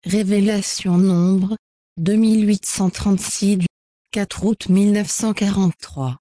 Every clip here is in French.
Révélation Nombre, 2836 du 4 août 1943.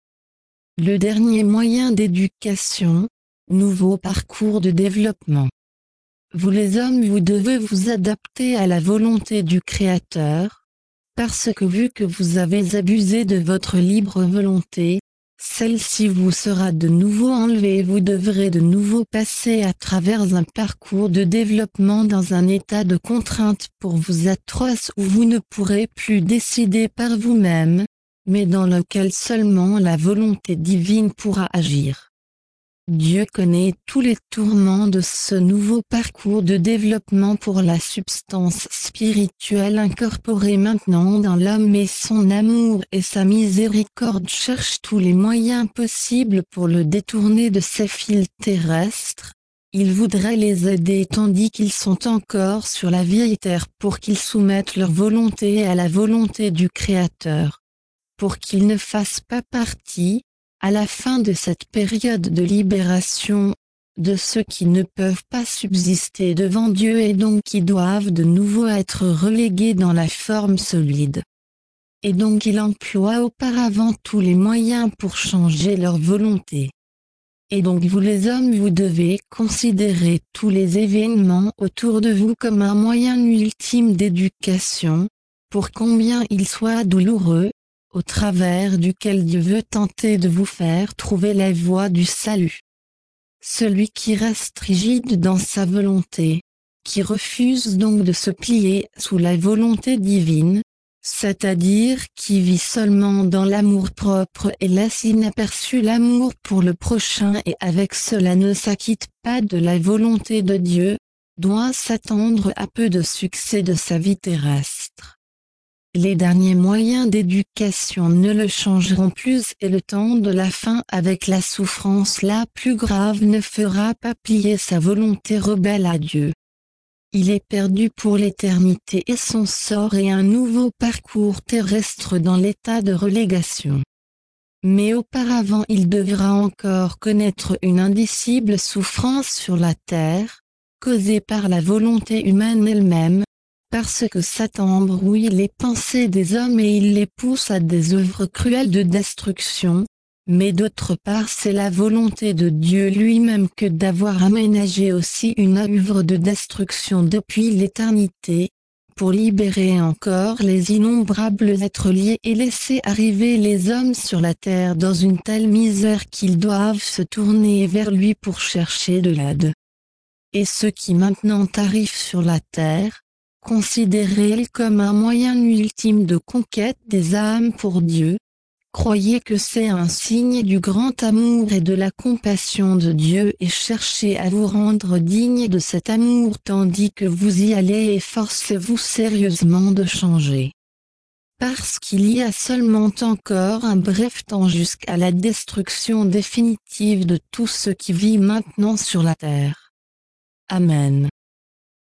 Le dernier moyen d'éducation, nouveau parcours de développement. Vous les hommes, vous devez vous adapter à la volonté du Créateur, parce que vu que vous avez abusé de votre libre volonté, celle-ci vous sera de nouveau enlevée et vous devrez de nouveau passer à travers un parcours de développement dans un état de contrainte pour vous atroce où vous ne pourrez plus décider par vous-même, mais dans lequel seulement la volonté divine pourra agir. Dieu connaît tous les tourments de ce nouveau parcours de développement pour la substance spirituelle incorporée maintenant dans l'homme, et son amour et sa miséricorde cherchent tous les moyens possibles pour le détourner de ces fils terrestres. Il voudrait les aider tandis qu'ils sont encore sur la vieille terre pour qu'ils soumettent leur volonté à la volonté du Créateur. Pour qu'ils ne fassent pas partie, à la fin de cette période de libération, de ceux qui ne peuvent pas subsister devant Dieu et donc qui doivent de nouveau être relégués dans la forme solide. Et donc il emploie auparavant tous les moyens pour changer leur volonté. Et donc vous les hommes, vous devez considérer tous les événements autour de vous comme un moyen ultime d'éducation, pour combien ils soient douloureux, au travers duquel Dieu veut tenter de vous faire trouver la voie du salut. Celui qui reste rigide dans sa volonté, qui refuse donc de se plier sous la volonté divine, c'est-à-dire qui vit seulement dans l'amour propre et laisse inaperçu l'amour pour le prochain et avec cela ne s'acquitte pas de la volonté de Dieu, doit s'attendre à peu de succès de sa vie terrestre. Les derniers moyens d'éducation ne le changeront plus et le temps de la fin avec la souffrance la plus grave ne fera pas plier sa volonté rebelle à Dieu. Il est perdu pour l'éternité et son sort est un nouveau parcours terrestre dans l'état de relégation. Mais auparavant il devra encore connaître une indicible souffrance sur la terre, causée par la volonté humaine elle-même, parce que Satan embrouille les pensées des hommes et il les pousse à des œuvres cruelles de destruction, mais d'autre part c'est la volonté de Dieu lui-même que d'avoir aménagé aussi une œuvre de destruction depuis l'éternité, pour libérer encore les innombrables êtres liés et laisser arriver les hommes sur la terre dans une telle misère qu'ils doivent se tourner vers lui pour chercher de l'aide. Et ceux qui maintenant arrivent sur la terre, considérez-le comme un moyen ultime de conquête des âmes pour Dieu. Croyez que c'est un signe du grand amour et de la compassion de Dieu et cherchez à vous rendre digne de cet amour tandis que vous y allez et forcez-vous sérieusement de changer. Parce qu'il y a seulement encore un bref temps jusqu'à la destruction définitive de tout ce qui vit maintenant sur la terre. Amen.